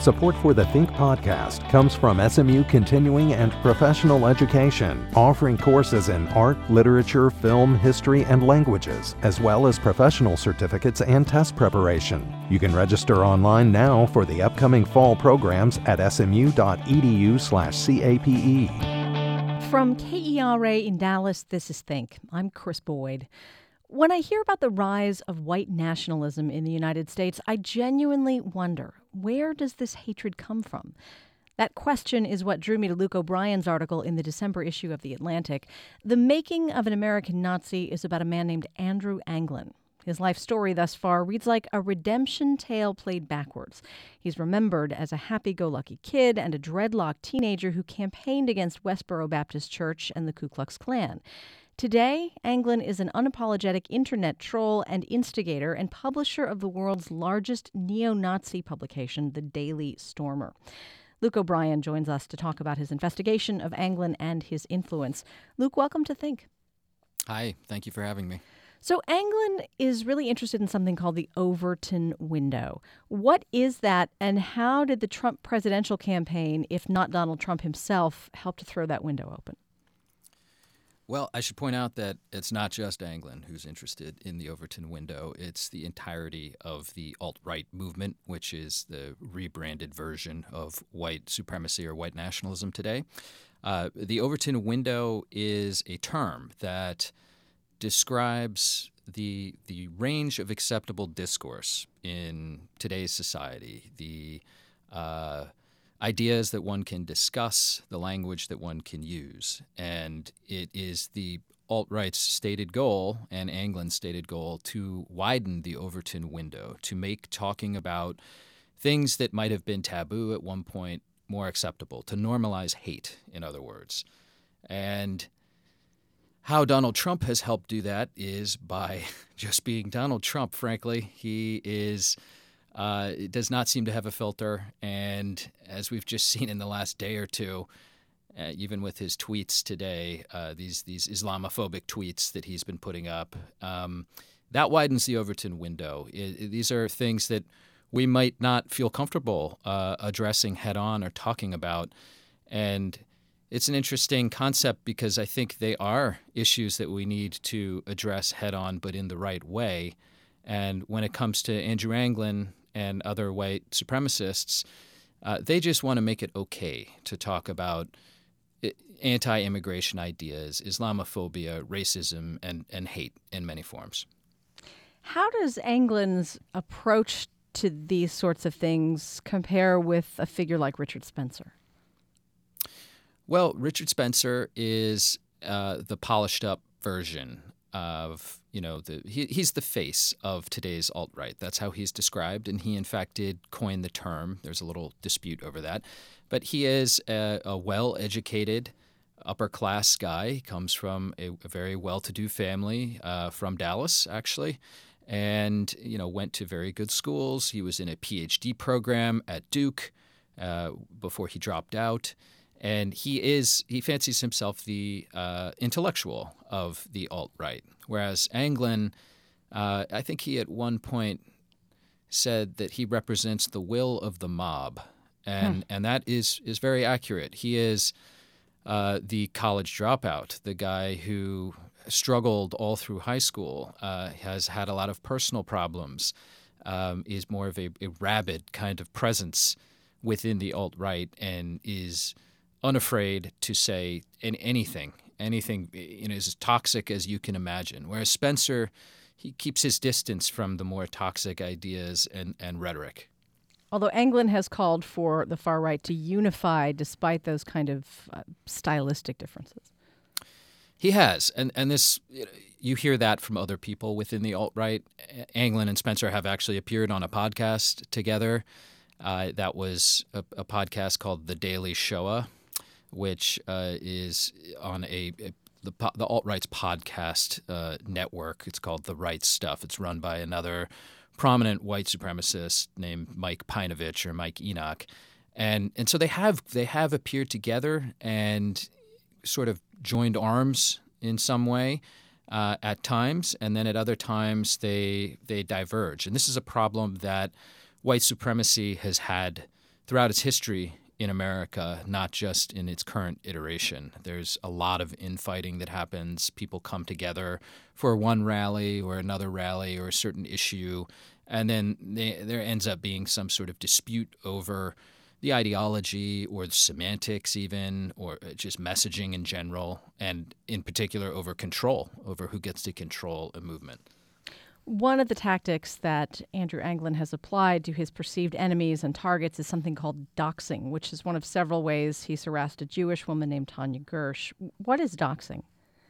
Support for the Think podcast comes from SMU Continuing and Professional Education, offering courses in art, literature, film, history, and languages, as well as professional certificates and test preparation. You can register online now for the upcoming fall programs at smu.edu/CAPE. From KERA in Dallas, this is Think. I'm Chris Boyd. When I hear about the rise of white nationalism in the United States, I genuinely wonder, where does this hatred come from? That question is what drew me to Luke O'Brien's article in the December issue of The Atlantic. The Making of an American Nazi is about a man named Andrew Anglin. His life story thus far reads like a redemption tale played backwards. He's remembered as a happy-go-lucky kid and a dreadlocked teenager who campaigned against Westboro Baptist Church and the Ku Klux Klan. Today, Anglin is an unapologetic internet troll and instigator and publisher of the world's largest neo-Nazi publication, The Daily Stormer. Luke O'Brien joins us to talk about his investigation of Anglin and his influence. Luke, welcome to Think. Hi, thank you for having me. So Anglin is really interested in something called the Overton window. What is that, and how did the Trump presidential campaign, if not Donald Trump himself, help to throw that window open? Well, I should point out that it's not just Anglin who's interested in the Overton window. It's the entirety of the alt-right movement, which is the rebranded version of white supremacy or white nationalism today. The Overton window is a term that describes the range of acceptable discourse in today's society, the ideas that one can discuss, the language that one can use. And it is the alt-right's stated goal and Anglin's stated goal to widen the Overton window, to make talking about things that might have been taboo at one point more acceptable, to normalize hate, in other words. And how Donald Trump has helped do that is by just being Donald Trump, frankly. He is it does not seem to have a filter, and as we've just seen in the last day or two, even with his tweets today, these Islamophobic tweets that he's been putting up, that widens the Overton window. These are things that we might not feel comfortable addressing head-on or talking about, and it's an interesting concept because I think they are issues that we need to address head-on but in the right way. And when it comes to Andrew Anglin and other white supremacists, they just want to make it okay to talk about anti-immigration ideas, Islamophobia, racism, and hate in many forms. How does Anglin's approach to these sorts of things compare with a figure like Richard Spencer? Well, Richard Spencer is the polished-up version of, he's the face of today's alt-right. That's how he's described, and he, in fact, did coin the term. There's a little dispute over that. But he is a well-educated, upper-class guy. He comes from a very well-to-do family from Dallas, actually, and, went to very good schools. He was in a PhD program at Duke before he dropped out. And he fancies himself the intellectual of the alt-right, whereas Anglin, I think he at one point said that he represents the will of the mob, and that is very accurate. He is the college dropout, the guy who struggled all through high school, has had a lot of personal problems, is more of a rabid kind of presence within the alt-right, and is unafraid to say anything is as toxic as you can imagine. Whereas Spencer, he keeps his distance from the more toxic ideas and rhetoric. Although Anglin has called for the far right to unify despite those kind of stylistic differences. He has, and this, you hear that from other people within the alt-right. Anglin and Spencer have actually appeared on a podcast together. That was a podcast called The Daily Shoah, which is on the alt-right's podcast network. It's called The Right Stuff. It's run by another prominent white supremacist named Mike Pinovich or Mike Enoch. And so they have appeared together and sort of joined arms in some way at times, and then at other times they diverge. And this is a problem that white supremacy has had throughout its history in America, not just in its current iteration. There's a lot of infighting that happens. People come together for one rally or another rally or a certain issue, and then there ends up being some sort of dispute over the ideology or the semantics even, or just messaging in general, and in particular over control, over who gets to control a movement. One of the tactics that Andrew Anglin has applied to his perceived enemies and targets is something called doxing, which is one of several ways he's harassed a Jewish woman named Tanya Gersh. What is doxing?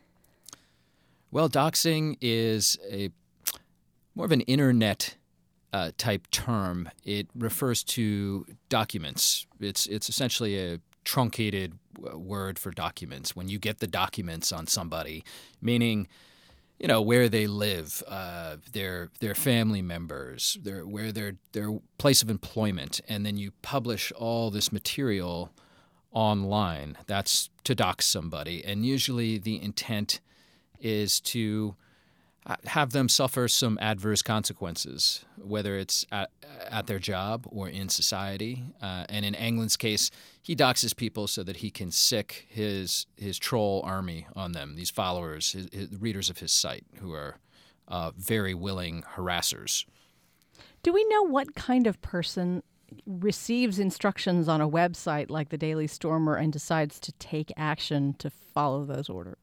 Well, doxing is more of an internet type term. It refers to documents. It's essentially a truncated word for documents. When you get the documents on somebody, meaning where they live, their family members, their place of employment, and then you publish all this material online. That's to dox somebody, and usually the intent is to have them suffer some adverse consequences, whether it's at their job or in society. And in Anglin's case, he doxes people so that he can sick his troll army on them, these followers, his readers of his site, who are very willing harassers. Do we know what kind of person receives instructions on a website like the Daily Stormer and decides to take action to follow those orders?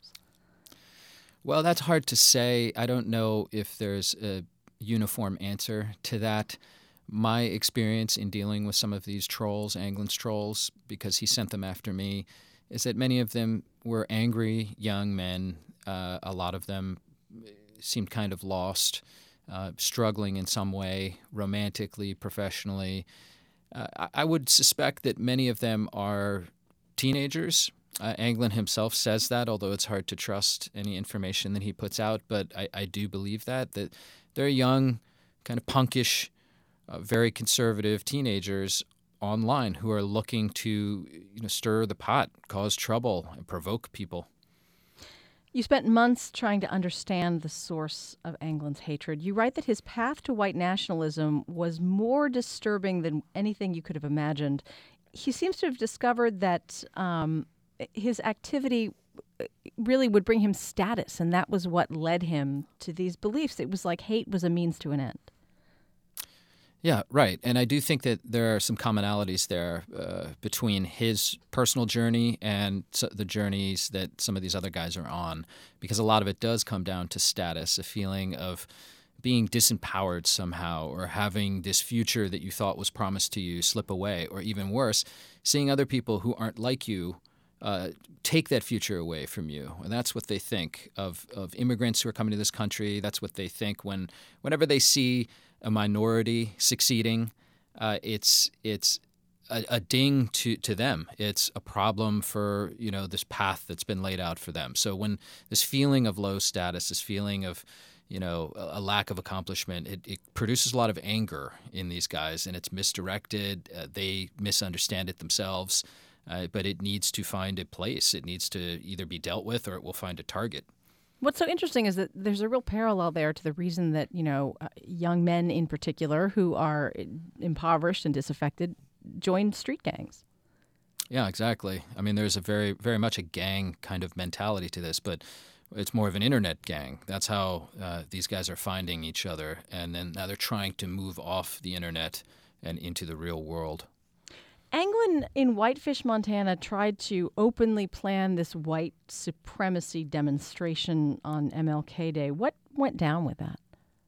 Well, that's hard to say. I don't know if there's a uniform answer to that. My experience in dealing with some of these trolls, Anglin's trolls, because he sent them after me, is that many of them were angry young men. A lot of them seemed kind of lost, struggling in some way, romantically, professionally. I would suspect that many of them are teenagers. Anglin himself says that, although it's hard to trust any information that he puts out. But I do believe that they're young, kind of punkish, very conservative teenagers online who are looking to stir the pot, cause trouble, and provoke people. You spent months trying to understand the source of Anglin's hatred. You write that his path to white nationalism was more disturbing than anything you could have imagined. He seems to have discovered that his activity really would bring him status, and that was what led him to these beliefs. It was like hate was a means to an end. Yeah, right. And I do think that there are some commonalities there between his personal journey and the journeys that some of these other guys are on, because a lot of it does come down to status, a feeling of being disempowered somehow, or having this future that you thought was promised to you slip away, or even worse, seeing other people who aren't like you take that future away from you. And that's what they think of immigrants who are coming to this country. That's what they think whenever they see a minority succeeding. It's a ding to them. It's a problem for this path that's been laid out for them. So when this feeling of low status, this feeling of a lack of accomplishment, it produces a lot of anger in these guys, and it's misdirected. They misunderstand it themselves. But it needs to find a place. It needs to either be dealt with, or it will find a target. What's so interesting is that there's a real parallel there to the reason that, young men in particular who are impoverished and disaffected join street gangs. Yeah, exactly. I mean, there's a very, very much a gang kind of mentality to this, but it's more of an internet gang. That's how these guys are finding each other. And then now they're trying to move off the internet and into the real world. Anglin in Whitefish, Montana, tried to openly plan this white supremacy demonstration on MLK Day. What went down with that?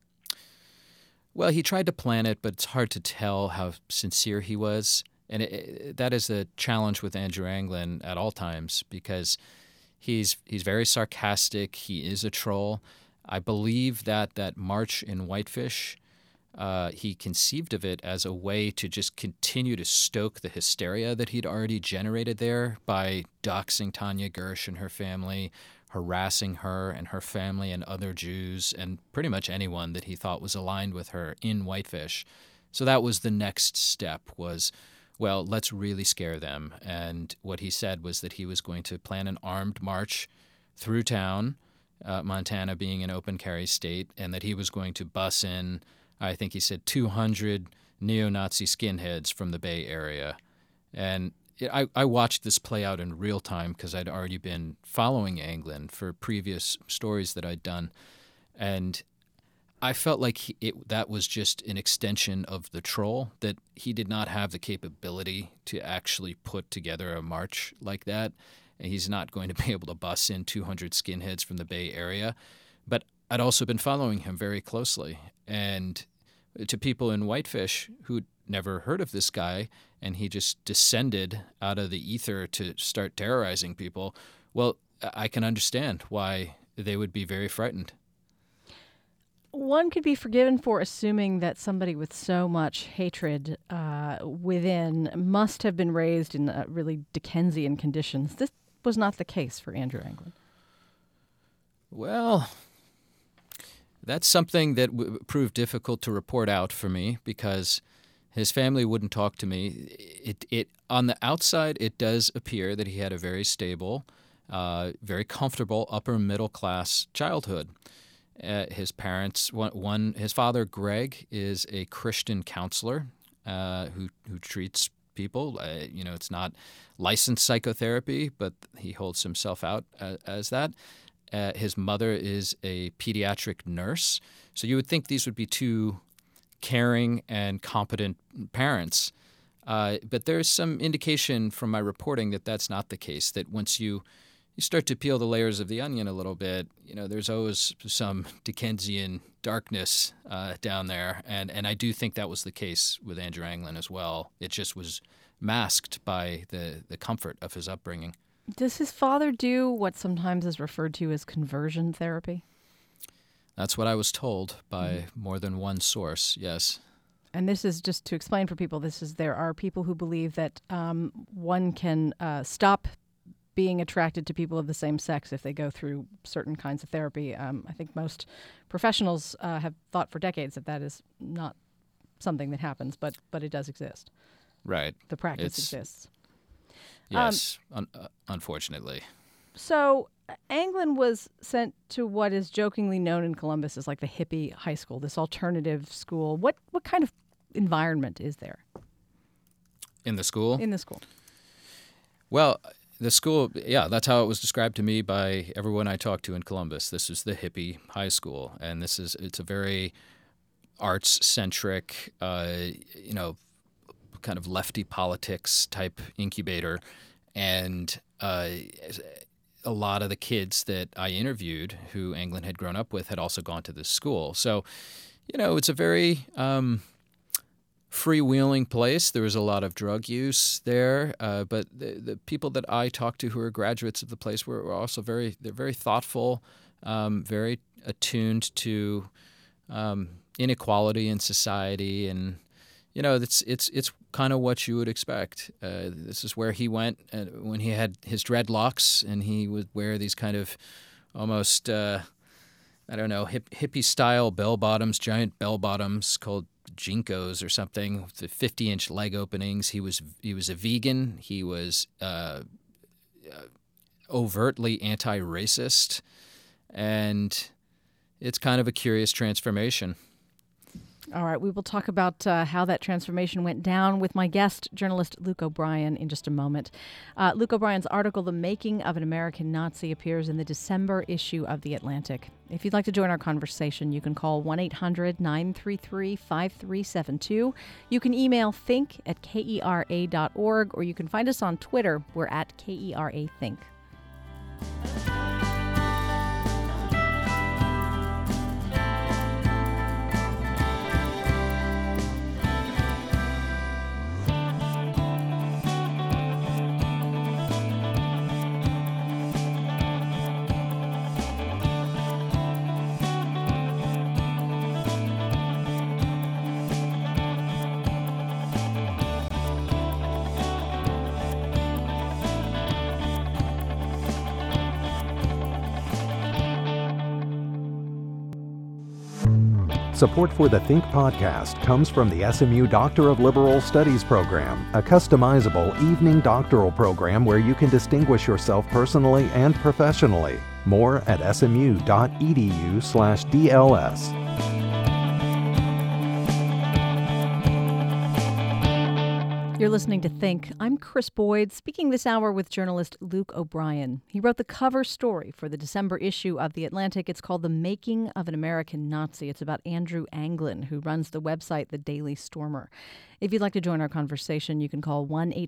Well, he tried to plan it, but it's hard to tell how sincere he was. And that is a challenge with Andrew Anglin at all times, because he's very sarcastic. He is a troll. I believe that march in Whitefish, he conceived of it as a way to just continue to stoke the hysteria that he'd already generated there by doxing Tanya Gersh and her family, harassing her and her family and other Jews and pretty much anyone that he thought was aligned with her in Whitefish. So that was the next step, was, well, let's really scare them. And what he said was that he was going to plan an armed march through town, Montana being an open carry state, and that he was going to bus in, I think he said, 200 neo-Nazi skinheads from the Bay Area. And I watched this play out in real time because I'd already been following Anglin for previous stories that I'd done. And I felt like that was just an extension of the Troll, that he did not have the capability to actually put together a march like that. And he's not going to be able to bus in 200 skinheads from the Bay Area. But I'd also been following him very closely. And to people in Whitefish who'd never heard of this guy, and he just descended out of the ether to start terrorizing people, well, I can understand why they would be very frightened. One could be forgiven for assuming that somebody with so much hatred within must have been raised in really Dickensian conditions. This was not the case for Andrew Anglin. Well, that's something that proved difficult to report out for me because his family wouldn't talk to me. It on the outside, it does appear that he had a very stable, very comfortable upper middle class childhood. His parents, his father Greg is a Christian counselor who treats people. It's not licensed psychotherapy, but he holds himself out as that. His mother is a pediatric nurse. So you would think these would be two caring and competent parents. But there's some indication from my reporting that that's not the case, that once you start to peel the layers of the onion a little bit, there's always some Dickensian darkness down there. And I do think that was the case with Andrew Anglin as well. It just was masked by the comfort of his upbringing. Does his father do what sometimes is referred to as conversion therapy? That's what I was told by more than one source, yes. And this is just to explain for people, there are people who believe that one can stop being attracted to people of the same sex if they go through certain kinds of therapy. I think most professionals have thought for decades that is not something that happens, but it does exist. Right. The practice exists. Yes, unfortunately. So Anglin was sent to what is jokingly known in Columbus as like the hippie high school, this alternative school. What kind of environment is there? In the school? In the school. Well, the school, that's how it was described to me by everyone I talked to in Columbus. This is the hippie high school, and it's a very arts-centric, kind of lefty politics type incubator. And a lot of the kids that I interviewed who Anglin had grown up with had also gone to this school. So, it's a very freewheeling place. There was a lot of drug use there, but the people that I talked to who were graduates of the place were also they're very thoughtful, very attuned to inequality in society, and it's kind of what you would expect. This is where he went when he had his dreadlocks, and he would wear these kind of almost hippie style bell bottoms, giant bell bottoms called Jinkos or something, with the 50-inch leg openings. He was a vegan. He was overtly anti-racist, and it's kind of a curious transformation. All right, we will talk about how that transformation went down with my guest, journalist Luke O'Brien, in just a moment. Luke O'Brien's article, The Making of an American Nazi, appears in the December issue of The Atlantic. If you'd like to join our conversation, you can call 1-800-933-5372. You can email think@kera.org, or you can find us on Twitter. We're at KERA Think. Support for the Think podcast comes from the SMU Doctor of Liberal Studies program, a customizable evening doctoral program where you can distinguish yourself personally and professionally. More at smu.edu/DLS. You're listening to Think. I'm Chris Boyd, speaking this hour with journalist Luke O'Brien. He wrote the cover story for the December issue of The Atlantic. It's called The Making of an American Nazi. It's about Andrew Anglin, who runs the website The Daily Stormer. If you'd like to join our conversation, you can call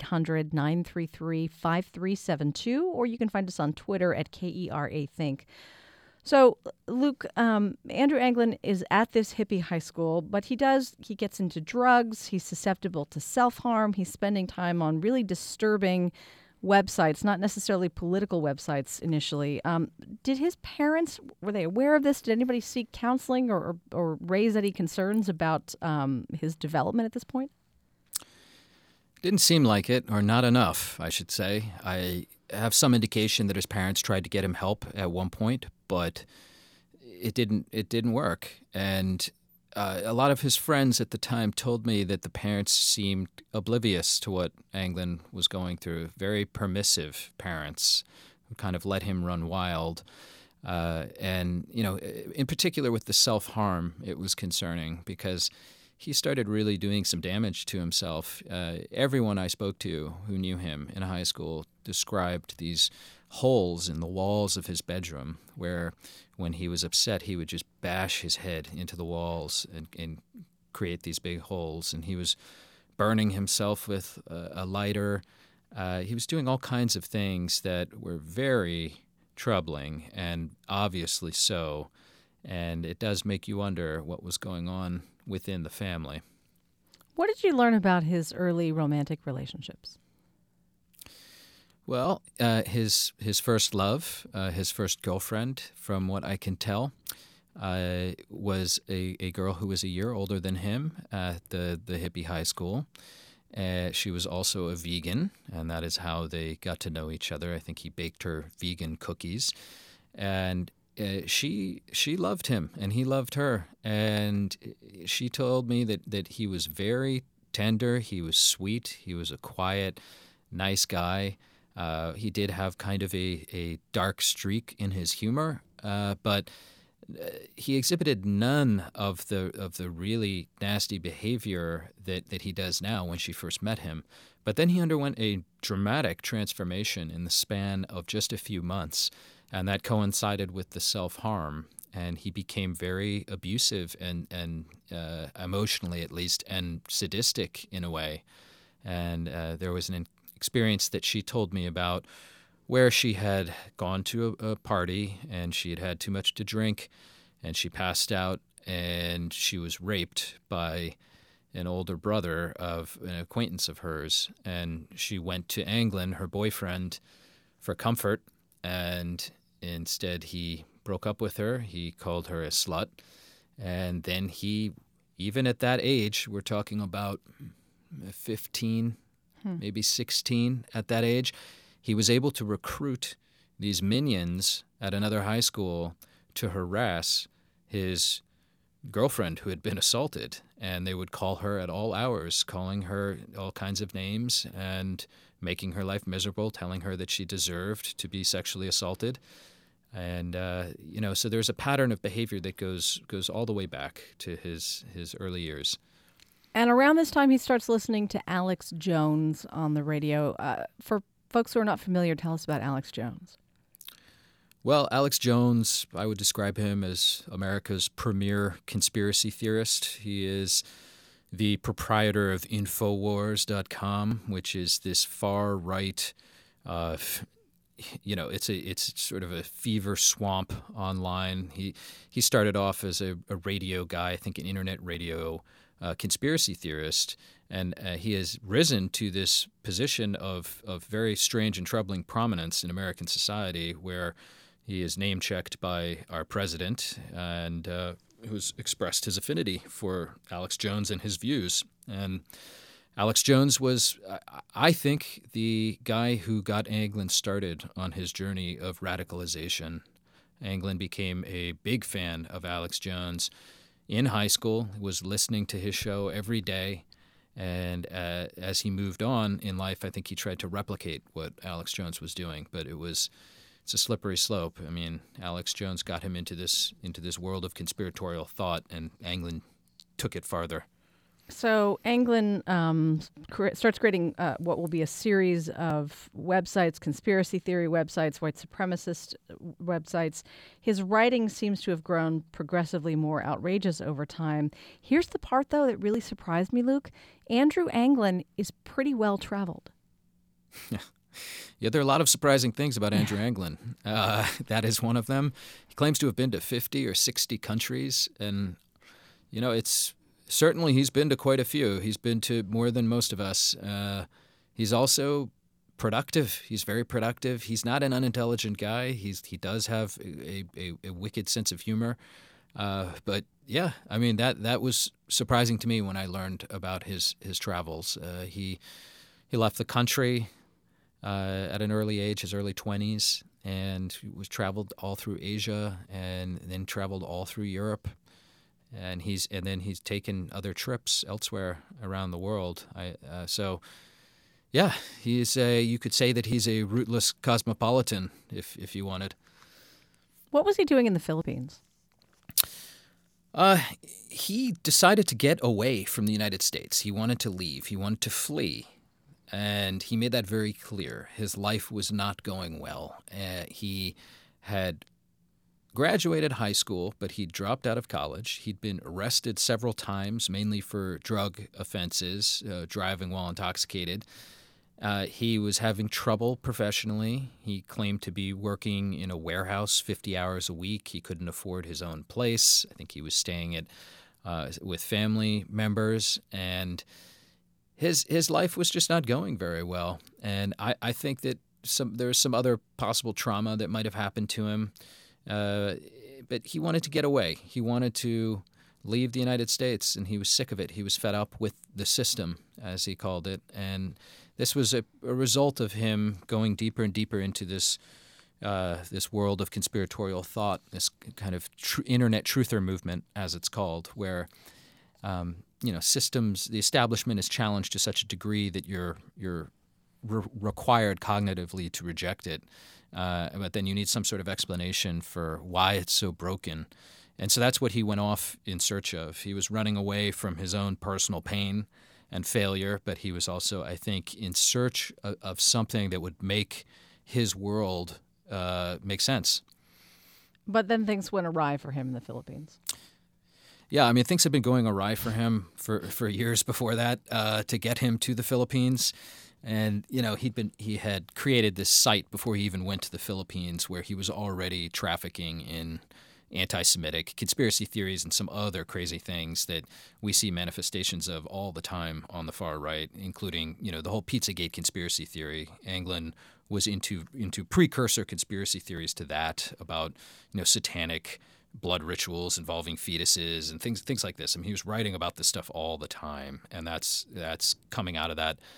1-800-933-5372, or you can find us on Twitter at KERA Think. So, Luke, Andrew Anglin is at this hippie high school, but he gets into drugs, he's susceptible to self-harm, he's spending time on really disturbing websites, not necessarily political websites initially. Did his parents, were they aware of this? Did anybody seek counseling or raise any concerns about his development at this point? Didn't seem like it, or not enough, I should say. I have some indication that his parents tried to get him help at one point, but it didn't work. And a lot of his friends at the time told me that the parents seemed oblivious to what Anglin was going through. Very permissive parents who kind of let him run wild. And, in particular with the self-harm, it was concerning because he started really doing some damage to himself. Everyone I spoke to who knew him in high school described these holes in the walls of his bedroom where, when he was upset, he would just bash his head into the walls and create these big holes. And he was burning himself with a lighter. He was doing all kinds of things that were very troubling, and obviously so. And it does make you wonder what was going on within the family. What did you learn about his early romantic relationships? Well, his first love, his first girlfriend, from what I can tell, was a girl who was a year older than him at the hippie high school. She was also a vegan, and that is how they got to know each other. I think he baked her vegan cookies. And she loved him, and he loved her. And she told me that he was very tender, he was sweet, he was a quiet, nice guy. He did have kind of a dark streak in his humor, but he exhibited none of the really nasty behavior that he does now when she first met him. But then he underwent a dramatic transformation in the span of just a few months, and that coincided with the self-harm. And he became very abusive and emotionally, at least, and sadistic in a way. And there was an experience that she told me about where she had gone to a party and she had had too much to drink and she passed out and she was raped by an older brother of an acquaintance of hers. And she went to Anglin, her boyfriend, for comfort, and instead he broke up with her. He called her a slut. And then he, even at that age, we're talking about 15, maybe 16 at that age, he was able to recruit these minions at another high school to harass his girlfriend who had been assaulted. And they would call her at all hours, calling her all kinds of names and making her life miserable, telling her that she deserved to be sexually assaulted. And, so there's a pattern of behavior that goes all the way back to his early years. And around this time, he starts listening to Alex Jones on the radio. For folks who are not familiar, tell us about Alex Jones. Well, Alex Jones, I would describe him as America's premier conspiracy theorist. He is the proprietor of Infowars.com, which is this far-right, it's sort of a fever swamp online. He started off as a radio guy, I think an internet radio conspiracy theorist, and he has risen to this position of very strange and troubling prominence in American society, where he is name-checked by our president and who's expressed his affinity for Alex Jones and his views. And Alex Jones was, I think, the guy who got Anglin started on his journey of radicalization. Anglin became a big fan of Alex Jones in high school, was listening to his show every day, and as he moved on in life, I think he tried to replicate what Alex Jones was doing, but it's a slippery slope. I mean, Alex Jones got him into this world of conspiratorial thought, and Anglin took it farther. So Anglin starts creating what will be a series of websites, conspiracy theory websites, white supremacist websites. His writing seems to have grown progressively more outrageous over time. Here's the part, though, that really surprised me, Luke. Andrew Anglin is pretty well traveled. Yeah, there are a lot of surprising things about Andrew Anglin. That is one of them. He claims to have been to 50 or 60 countries, and it's certainly he's been to quite a few. He's been to more than most of us. He's also productive. He's very productive. He's not an unintelligent guy. He does have a wicked sense of humor. But yeah, I mean that was surprising to me when I learned about his travels. He left the country at an early age, his early 20s, and was traveled all through Asia and then traveled all through Europe. And then he's taken other trips elsewhere around the world. You could say that he's a rootless cosmopolitan, if you wanted. What was he doing in the Philippines? He decided to get away from the United States. He wanted to leave. He wanted to flee. And he made that very clear. His life was not going well. He had graduated high school, but he dropped out of college. He'd been arrested several times, mainly for drug offenses, driving while intoxicated. He was having trouble professionally. He claimed to be working in a warehouse 50 hours a week. He couldn't afford his own place. I think he was staying with family members, and his life was just not going very well. And I think that there's some other possible trauma that might have happened to him. But he wanted to get away. He wanted to leave the United States, and he was sick of it. He was fed up with the system, as he called it. And this was a result of him going deeper and deeper into this world of conspiratorial thought, this kind of internet truther movement, as it's called, where systems, the establishment is challenged to such a degree that you're required cognitively to reject it. But then you need some sort of explanation for why it's so broken. And so that's what he went off in search of. He was running away from his own personal pain and failure, but he was also, I think, in search of something that would make his world make sense. But then things went awry for him in the Philippines. Yeah, I mean, things had been going awry for him for years before that to get him to the Philippines. And, he had created this site before he even went to the Philippines where he was already trafficking in anti-Semitic conspiracy theories and some other crazy things that we see manifestations of all the time on the far right, including, the whole Pizzagate conspiracy theory. Anglin was into precursor conspiracy theories to that about, satanic blood rituals involving fetuses and things like this. I mean, he was writing about this stuff all the time, and that's coming out of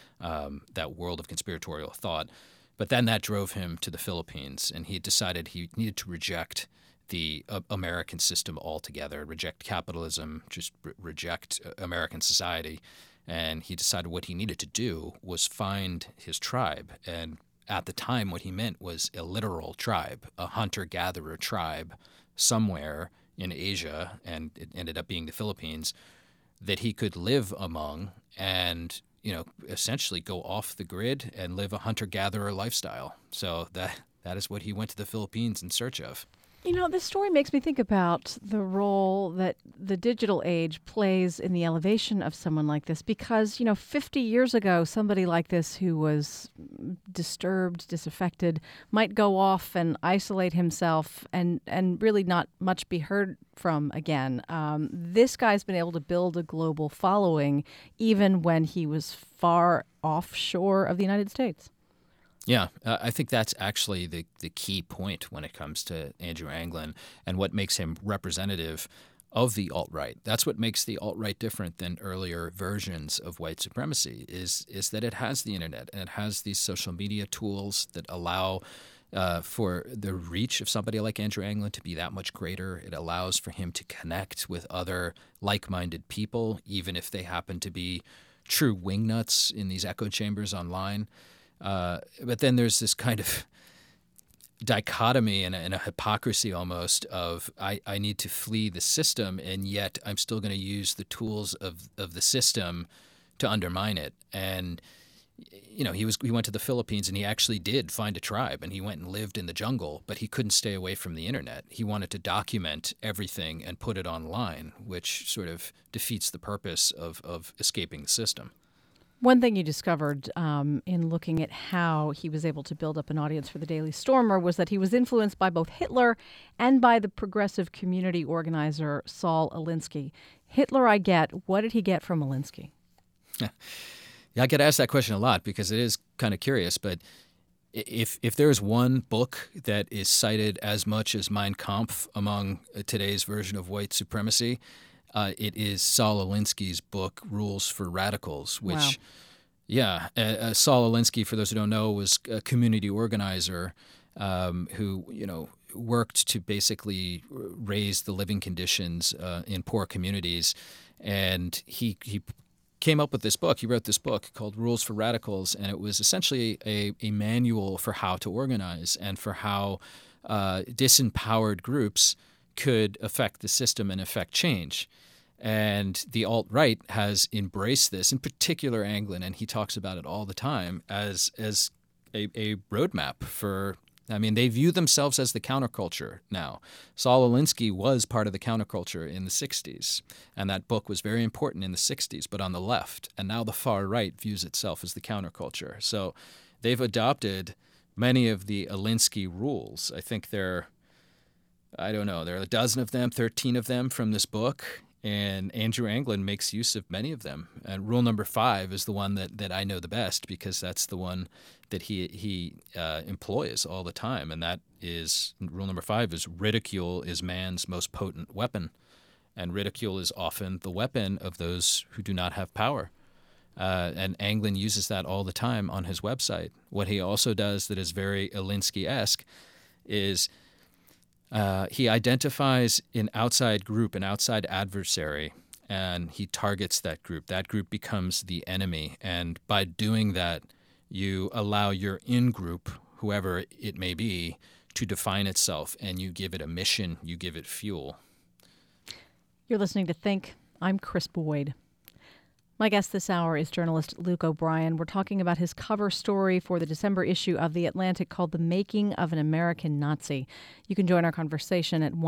that world of conspiratorial thought. But then that drove him to the Philippines, and he decided he needed to reject the American system altogether, reject capitalism, just reject American society. And he decided what he needed to do was find his tribe. And at the time, what he meant was a literal tribe, a hunter-gatherer tribe somewhere in Asia, and it ended up being the Philippines, that he could live among and, essentially go off the grid and live a hunter-gatherer lifestyle. So that is what he went to the Philippines in search of. This story makes me think about the role that the digital age plays in the elevation of someone like this. Because, 50 years ago, somebody like this who was disturbed, disaffected, might go off and isolate himself and really not much be heard from again. This guy's been able to build a global following even when he was far offshore of the United States. Yeah, I think that's actually the key point when it comes to Andrew Anglin and what makes him representative of the alt-right. That's what makes the alt-right different than earlier versions of white supremacy is that it has the internet and it has these social media tools that allow for the reach of somebody like Andrew Anglin to be that much greater. It allows for him to connect with other like-minded people, even if they happen to be true wingnuts in these echo chambers online. But then there's this kind of dichotomy and a hypocrisy almost of I need to flee the system, and yet I'm still going to use the tools of the system to undermine it. And he went to the Philippines, and he actually did find a tribe, and he went and lived in the jungle, but he couldn't stay away from the internet. He wanted to document everything and put it online, which sort of defeats the purpose of escaping the system. One thing you discovered in looking at how he was able to build up an audience for the Daily Stormer was that he was influenced by both Hitler and by the progressive community organizer Saul Alinsky. Hitler, I get. What did he get from Alinsky? Yeah, I get asked that question a lot because it is kind of curious. But if there's one book that is cited as much as Mein Kampf among today's version of white supremacy, it is Saul Alinsky's book, Rules for Radicals, which, Saul Alinsky, for those who don't know, was a community organizer who, worked to basically raise the living conditions in poor communities. And he came up with this book. He wrote this book called Rules for Radicals, and it was essentially a manual for how to organize and for how disempowered groups could affect the system and affect change. And the alt-right has embraced this, in particular Anglin, and he talks about it all the time as a roadmap for, they view themselves as the counterculture now. Saul Alinsky was part of the counterculture in the 60s, and that book was very important in the 60s, but on the left. And now the far right views itself as the counterculture. So they've adopted many of the Alinsky rules. I think there are a dozen of them, 13 of them from this book. And Andrew Anglin makes use of many of them. And rule number 5 is the one that I know the best because that's the one that he employs all the time. And that is, rule number 5 is ridicule is man's most potent weapon. And ridicule is often the weapon of those who do not have power. And Anglin uses that all the time on his website. What he also does that is very Alinsky-esque is he identifies an outside group, an outside adversary, and he targets that group. That group becomes the enemy. And by doing that, you allow your in-group, whoever it may be, to define itself, and you give it a mission, you give it fuel. You're listening to Think. I'm Chris Boyd. My guest this hour is journalist Luke O'Brien. We're talking about his cover story for the December issue of The Atlantic called The Making of an American Nazi. You can join our conversation at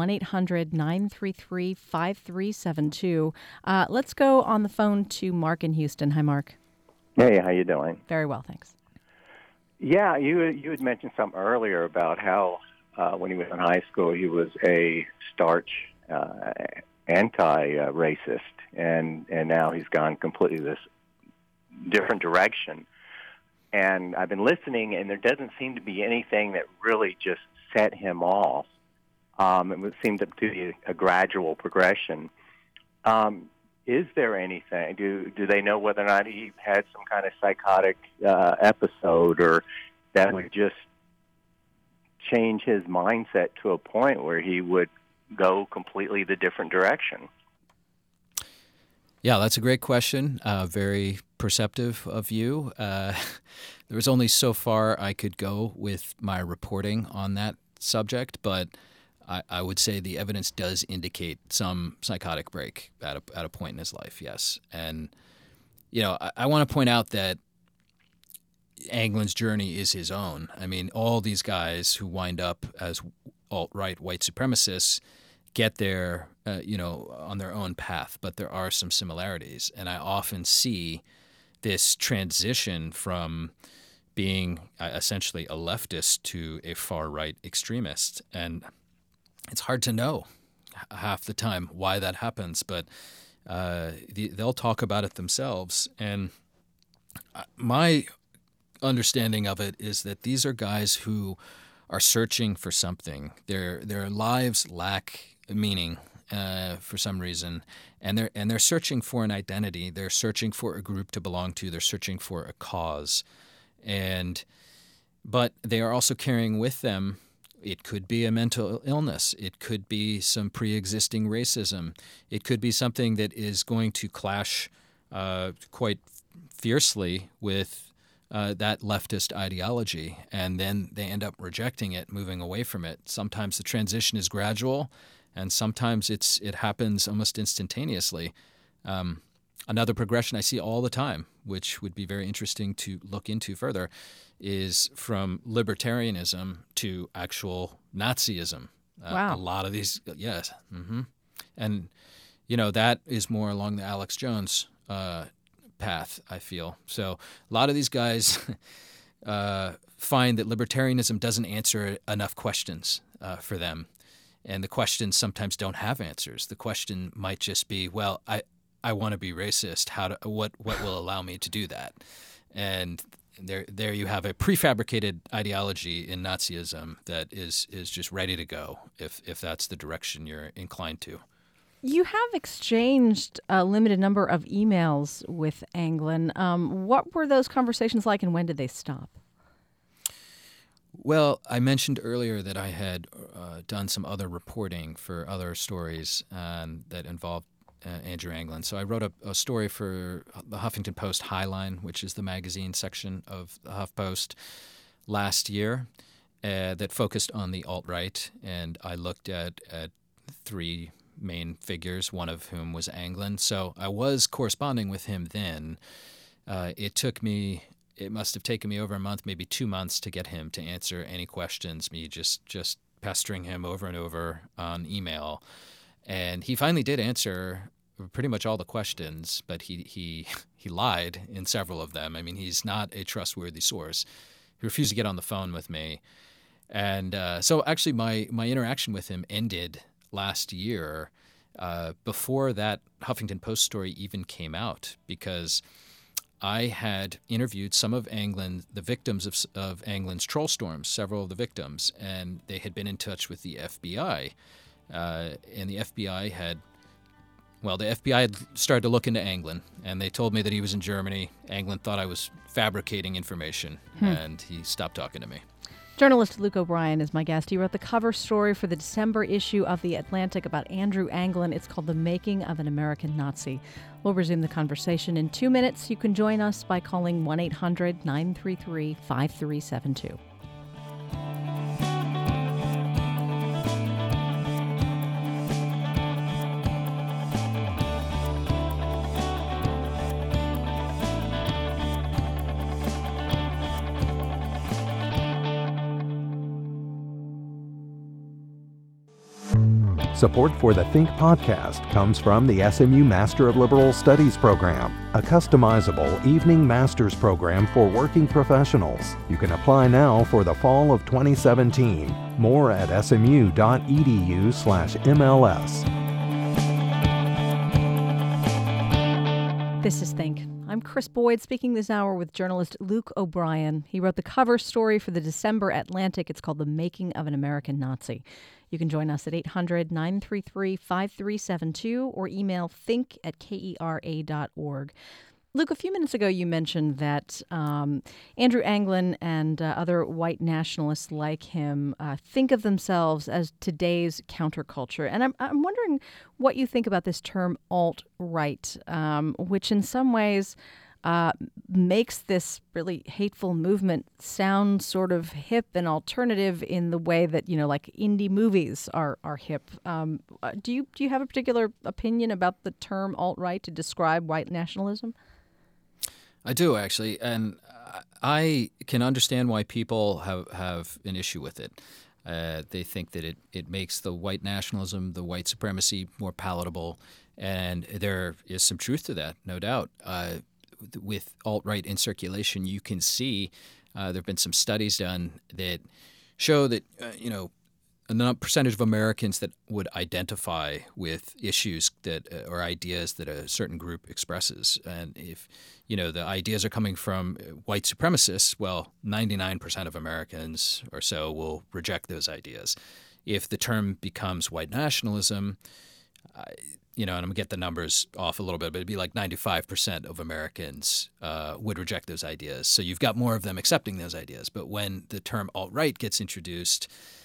1-800-933-5372. Let's go on the phone to Mark in Houston. Hi, Mark. Hey, how you doing? Very well, thanks. Yeah, you had mentioned something earlier about how when he was in high school he was a starch anti-racist, and now he's gone completely this different direction. And I've been listening, and there doesn't seem to be anything that really just set him off. It would seem to be a gradual progression. Is there anything? Do they know whether or not he had some kind of psychotic episode, or that would just change his mindset to a point where he would go completely the different direction? Yeah, that's a great question. Very perceptive of you. There was only so far I could go with my reporting on that subject, but I would say the evidence does indicate some psychotic break at a point in his life, yes. And, I want to point out that Anglin's journey is his own. I mean, all these guys who wind up as alt-right white supremacists get there, on their own path, but there are some similarities. And I often see this transition from being essentially a leftist to a far-right extremist. And it's hard to know half the time why that happens, but they'll talk about it themselves. And my understanding of it is that these are guys who are searching for something. Their lives lack meaning for some reason, and they're searching for an identity. They're searching for a group to belong to. They're searching for a cause, but they are also carrying with them. It could be a mental illness. It could be some pre-existing racism. It could be something that is going to clash quite fiercely with that leftist ideology, and then they end up rejecting it, moving away from it. Sometimes the transition is gradual, and sometimes it happens almost instantaneously. Another progression I see all the time, which would be very interesting to look into further, is from libertarianism to actual Nazism. Wow. A lot of these, yes. Mm-hmm. And, that is more along the Alex Jones path, I feel. So a lot of these guys find that libertarianism doesn't answer enough questions for them. And the questions sometimes don't have answers. The question might just be, well, I want to be racist. What will allow me to do that? And there you have a prefabricated ideology in Nazism that is just ready to go if that's the direction you're inclined to. You have exchanged a limited number of emails with Anglin. What were those conversations like, and when did they stop? Well, I mentioned earlier that I had done some other reporting for other stories that involved Andrew Anglin. So I wrote a story for the Huffington Post Highline, which is the magazine section of the HuffPost, last year that focused on the alt-right, and I looked at three main figures, one of whom was Anglin. So I was corresponding with him then. It must have taken me over a month, maybe 2 months, to get him to answer any questions, me just pestering him over and over on email. And he finally did answer pretty much all the questions, but he lied in several of them. I mean, he's not a trustworthy source. He refused to get on the phone with me. And so actually my interaction with him ended last year before that Huffington Post story even came out, because I had interviewed some of the victims of Anglin's troll storms, several of the victims, and they had been in touch with the FBI. And the FBI had started to look into Anglin, and they told me that he was in Germany. Anglin thought I was fabricating information, and he stopped talking to me. Journalist Luke O'Brien is my guest. He wrote the cover story for the December issue of The Atlantic about Andrew Anglin. It's called The Making of an American Nazi. We'll resume the conversation in 2 minutes. You can join us by calling 1-800-933-5372. Support for the Think podcast comes from the SMU Master of Liberal Studies program, a customizable evening master's program for working professionals. You can apply now for the fall of 2017. More at smu.edu/MLS. This is Think. I'm Chris Boyd, speaking this hour with journalist Luke O'Brien. He wrote the cover story for the December Atlantic. It's called The Making of an American Nazi. You can join us at 800-933-5372 or email think@kera.org. Luke, a few minutes ago you mentioned that Andrew Anglin and other white nationalists like him think of themselves as today's counterculture. And I'm wondering what you think about this term alt-right, which in some ways makes this really hateful movement sound sort of hip and alternative in the way that, like indie movies are hip. Do you have a particular opinion about the term alt-right to describe white nationalism? I do, actually, and I can understand why people have an issue with it. They think that it makes the white nationalism, the white supremacy more palatable, and there is some truth to that, no doubt. With alt-right in circulation, you can see there have been some studies done that show that, a percentage of Americans that would identify with issues that or ideas that a certain group expresses. And if, the ideas are coming from white supremacists, well, 99% of Americans or so will reject those ideas. If the term becomes white nationalism, and I'm going to get the numbers off a little bit, but it'd be like 95% of Americans would reject those ideas. So you've got more of them accepting those ideas. But when the term alt-right gets introduced,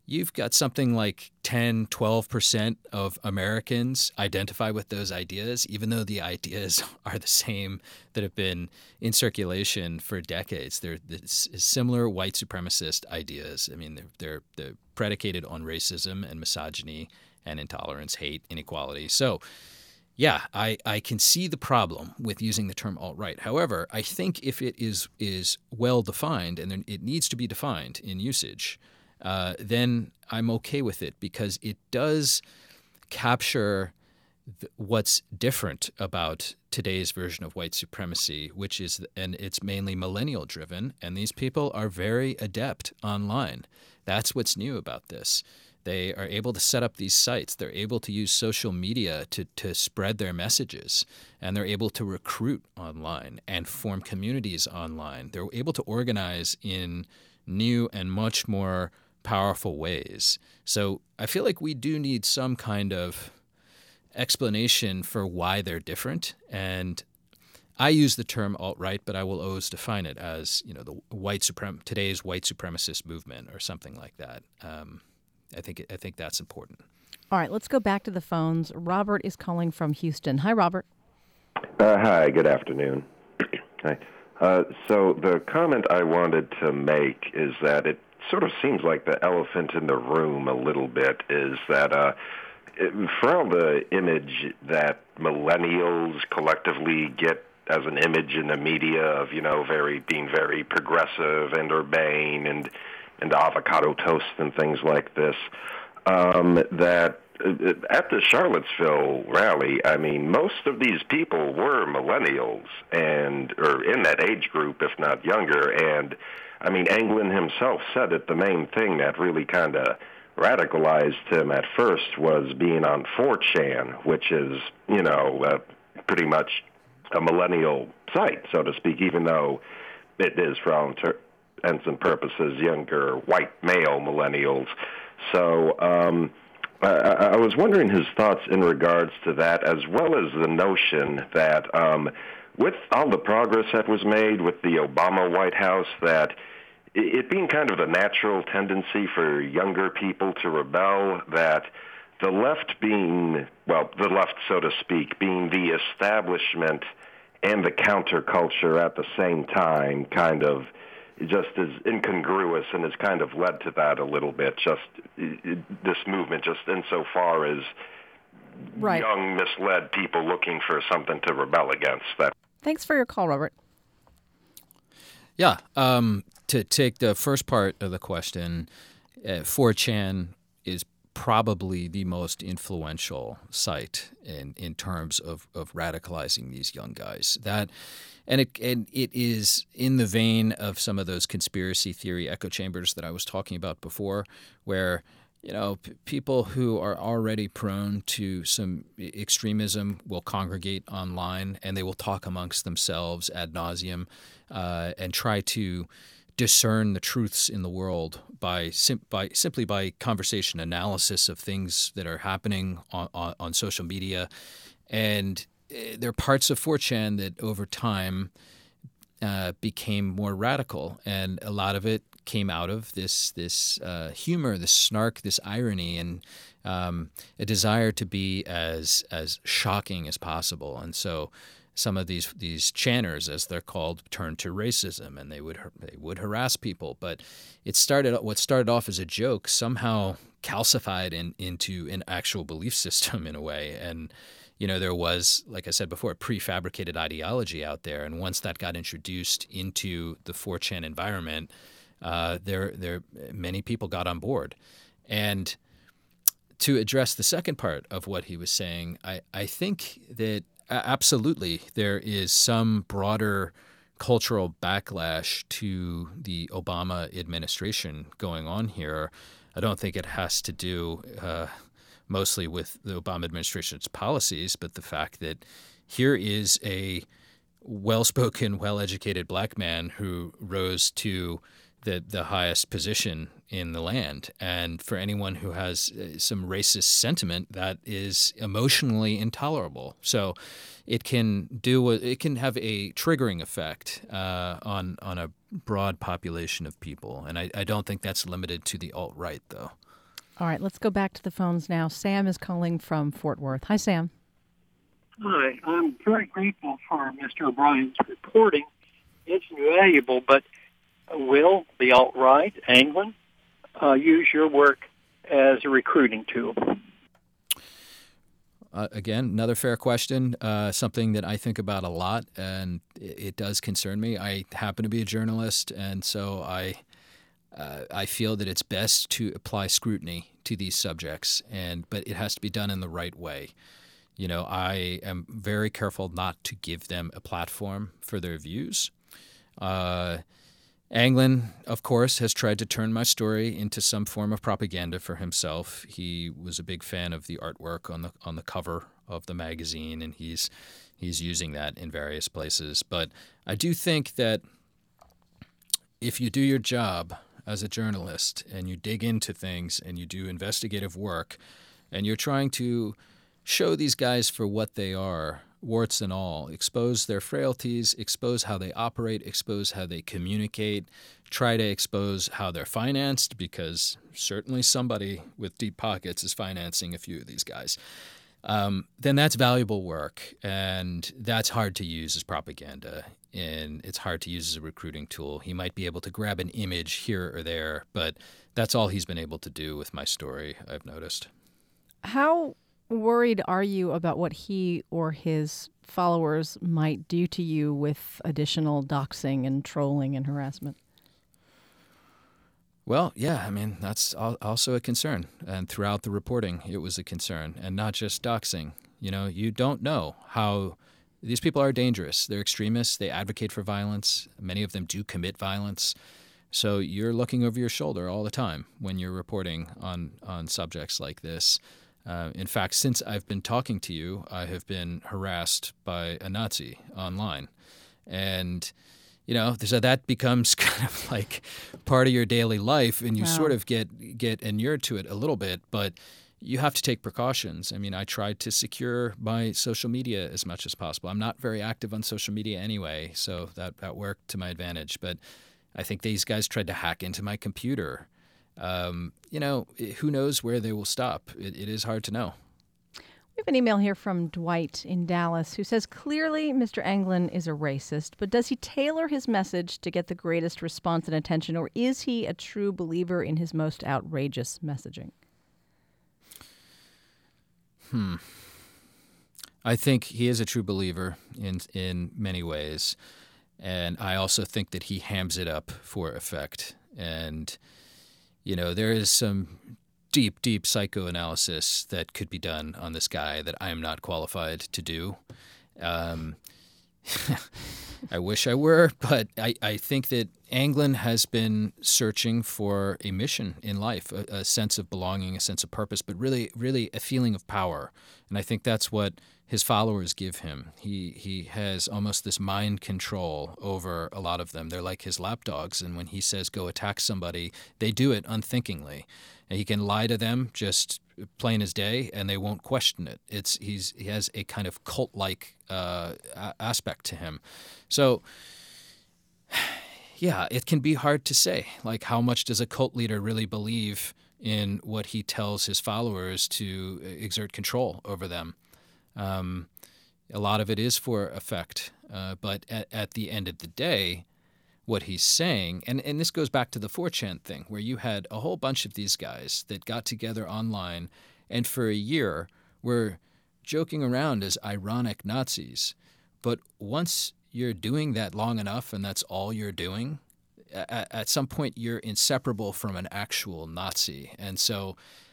you've got something like 10, 12% of Americans identify with those ideas, even though the ideas are the same that have been in circulation for decades. They're similar white supremacist ideas. I mean, they're predicated on racism and misogyny and intolerance, hate, inequality. So, yeah, I can see the problem with using the term alt-right. However, I think if it is well defined, and it needs to be defined in usage, then I'm okay with it because it does capture what's different about today's version of white supremacy, which is, and it's mainly millennial driven, and these people are very adept online. That's what's new about this. They are able to set up these sites. They're able to use social media to spread their messages, and they're able to recruit online and form communities online. They're able to organize in new and much more powerful ways. So I feel like we do need some kind of explanation for why they're different. And I use the term alt-right, but I will always define it as, today's white supremacist movement or something like that. I think that's important. All right, let's go back to the phones. Robert is calling from Houston. Hi, Robert. Hi, good afternoon. Hi. So the comment I wanted to make is that it sort of seems like the elephant in the room a little bit is that for all the image that millennials collectively get as an image in the media of, being very progressive and urbane and avocado toast and things like this, that at the Charlottesville rally, I mean, most of these people were millennials or in that age group, if not younger. And, I mean, Anglin himself said that the main thing that really kind of radicalized him at first was being on 4chan, which is, pretty much a millennial site, so to speak, even though it is for all intents and purposes younger white male millennials. So I was wondering his thoughts in regards to that, as well as the notion that with all the progress that was made with the Obama White House, that it being kind of the natural tendency for younger people to rebel, that the left so to speak, being the establishment and the counterculture at the same time, kind of just is incongruous and has kind of led to that a little bit, just this movement, just insofar as right. Young, misled people looking for something to rebel against. That. Thanks for your call, Robert. Yeah. To take the first part of the question, 4chan is probably the most influential site in terms of radicalizing these young guys. And it is in the vein of some of those conspiracy theory echo chambers that I was talking about before, where people who are already prone to some extremism will congregate online and they will talk amongst themselves ad nauseum and try to discern the truths in the world simply by conversation analysis of things that are happening on social media. And there are parts of 4chan that over time became more radical, and a lot of it came out of this humor, this snark, this irony, and a desire to be as shocking as possible. And so some of these channers, as they're called, turned to racism, and they would harass people. But what started off as a joke somehow calcified into an actual belief system in a way. And there was, like I said before, a prefabricated ideology out there, and once that got introduced into the 4chan environment, many people got on board. And to address the second part of what he was saying, I think that absolutely there is some broader cultural backlash to the Obama administration going on here. I don't think it has to do mostly with the Obama administration's policies, but the fact that here is a well-spoken, well-educated black man who rose to the highest position in the land. And for anyone who has some racist sentiment, that is emotionally intolerable. So it can have a triggering effect on a broad population of people. And I don't think that's limited to the alt-right, though. All right, let's go back to the phones now. Sam is calling from Fort Worth. Hi, Sam. Hi, I'm very grateful for Mr. O'Brien's reporting. It's valuable, but will the alt-right, Anglin, use your work as a recruiting tool? Again, another fair question, something that I think about a lot, and it does concern me. I happen to be a journalist, and so I feel that it's best to apply scrutiny to these subjects, but it has to be done in the right way. You know, I am very careful not to give them a platform for their views. Anglin, of course, has tried to turn my story into some form of propaganda for himself. He was a big fan of the artwork on the cover of the magazine, and he's using that in various places. But I do think that if you do your job as a journalist and you dig into things and you do investigative work and you're trying to show these guys for what they are, warts and all, expose their frailties, expose how they operate, expose how they communicate, try to expose how they're financed, because certainly somebody with deep pockets is financing a few of these guys, then that's valuable work, and that's hard to use as propaganda, and it's hard to use as a recruiting tool. He might be able to grab an image here or there, but that's all he's been able to do with my story, I've noticed. How worried are you about what he or his followers might do to you with additional doxing and trolling and harassment? Well, yeah, I mean, that's also a concern. And throughout the reporting, it was a concern. And not just doxing. You know, you don't know how these people are dangerous. They're extremists. They advocate for violence. Many of them do commit violence. So you're looking over your shoulder all the time when you're reporting on subjects like this. In fact, since I've been talking to you, I have been harassed by a Nazi online. And, you know, so that becomes kind of like part of your daily life, and you sort of get inured to it a little bit, but you have to take precautions. I mean, I tried to secure my social media as much as possible. I'm not very active on social media anyway, so that worked to my advantage. But I think these guys tried to hack into my computer. You know, who knows where they will stop? It is hard to know. We have an email here from Dwight in Dallas who says, clearly Mr. Anglin is a racist, but does he tailor his message to get the greatest response and attention, or is he a true believer in his most outrageous messaging? I think he is a true believer in many ways, and I also think that he hams it up for effect. And you know, there is some deep psychoanalysis that could be done on this guy that I am not qualified to do. I wish I were, but I think that Anglin has been searching for a mission in life, a sense of belonging, a sense of purpose, but really a feeling of power. And I think that's what his followers give him. He has almost this mind control over a lot of them. They're like his lapdogs, and when he says go attack somebody, they do it unthinkingly. And he can lie to them just plain as day, and they won't question it. He has a kind of cult-like aspect to him. So, yeah, it can be hard to say. Like, how much does a cult leader really believe in what he tells his followers to exert control over them? A lot of it is for effect, but at the end of the day, what he's saying, and this goes back to the 4chan thing, where you had a whole bunch of these guys that got together online and for a year were joking around as ironic Nazis. But once you're doing that long enough and that's all you're doing, at some point you're inseparable from an actual Nazi. And so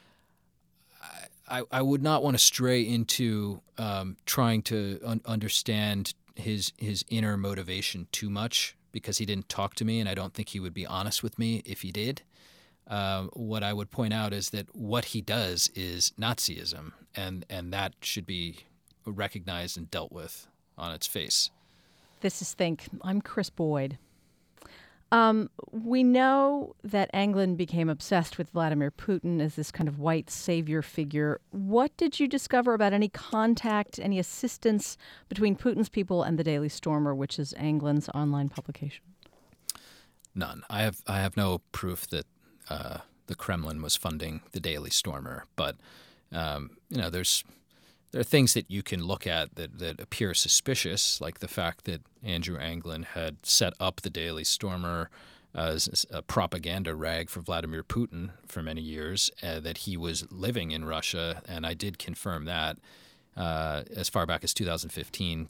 I would not want to stray into trying to understand his inner motivation too much, because he didn't talk to me, and I don't think he would be honest with me if he did. What I would point out is that what he does is Nazism, and that should be recognized and dealt with on its face. This is Think. I'm Chris Boyd. We know that Anglin became obsessed with Vladimir Putin as this kind of white savior figure. What did you discover about any contact, any assistance between Putin's people and the Daily Stormer, which is Anglin's online publication? None. I have no proof that the Kremlin was funding the Daily Stormer. But there are things that you can look at that appear suspicious, like the fact that Andrew Anglin had set up the Daily Stormer as a propaganda rag for Vladimir Putin for many years, that he was living in Russia, and I did confirm that as far back as 2015,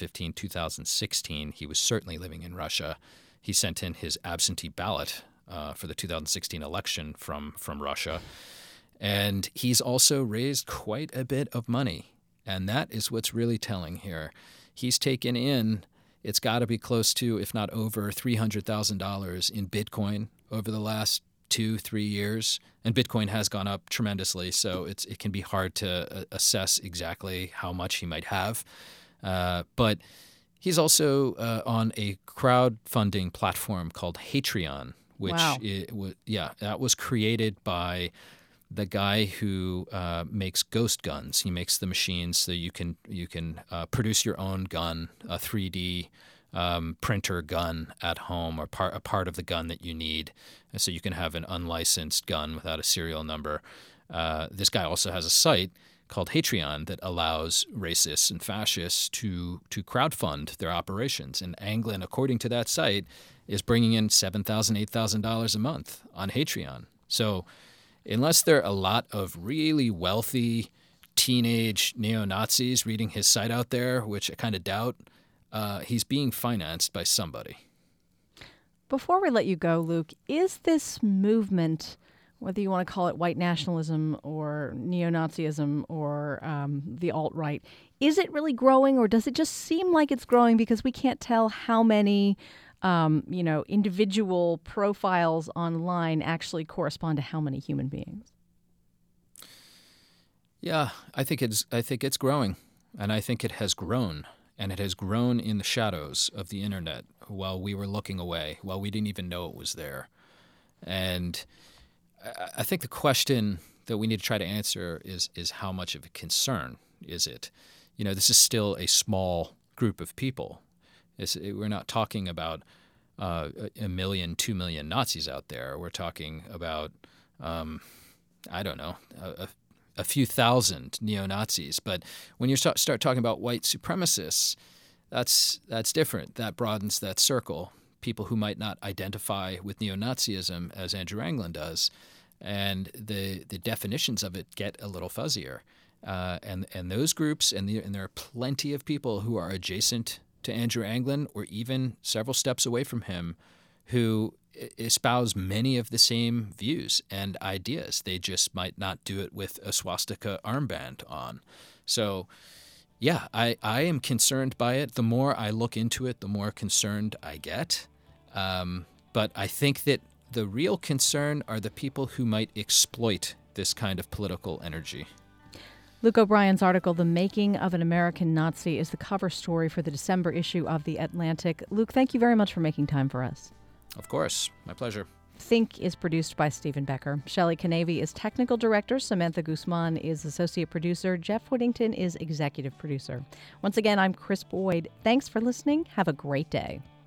2016, he was certainly living in Russia. He sent in his absentee ballot for the 2016 election from Russia. And he's also raised quite a bit of money. And that is what's really telling here. He's taken in, it's got to be close to, if not over, $300,000 in Bitcoin over the last 2-3 years. And Bitcoin has gone up tremendously, so it can be hard to assess exactly how much he might have. But he's also on a crowdfunding platform called Hatreon, which that was created by the guy who makes ghost guns. He makes the machines so you can produce your own gun, a 3D printer gun at home, or a part of the gun that you need, so you can have an unlicensed gun without a serial number. This guy also has a site called Hatreon that allows racists and fascists to crowdfund their operations. And Anglin, according to that site, is bringing in $7,000, $8,000 a month on Hatreon. So unless there are a lot of really wealthy teenage neo-Nazis reading his site out there, which I kind of doubt, he's being financed by somebody. Before we let you go, Luke, is this movement, whether you want to call it white nationalism or neo-Nazism or the alt-right, is it really growing, or does it just seem like it's growing because we can't tell how many individual profiles online actually correspond to how many human beings? Yeah, I think it's growing, and I think it has grown, and it has grown in the shadows of the internet while we were looking away, while we didn't even know it was there. And I think the question that we need to try to answer is how much of a concern is it? This is still a small group of people. We're not talking about 1 million, 2 million Nazis out there. We're talking about, a few thousand neo-Nazis. But when you start talking about white supremacists, that's different. That broadens that circle. People who might not identify with neo-Nazism as Andrew Anglin does, and the definitions of it get a little fuzzier. And those groups, and there are plenty of people who are adjacent to Andrew Anglin or even several steps away from him who espouse many of the same views and ideas. They just might not do it with a swastika armband on. So, yeah, I am concerned by it. The more I look into it, the more concerned I get. But I think that the real concern are the people who might exploit this kind of political energy. Luke O'Brien's article, The Making of an American Nazi, is the cover story for the December issue of The Atlantic. Luke, thank you very much for making time for us. Of course. My pleasure. Think is produced by Stephen Becker. Shelley Canavy is technical director. Samantha Guzman is associate producer. Jeff Whittington is executive producer. Once again, I'm Chris Boyd. Thanks for listening. Have a great day.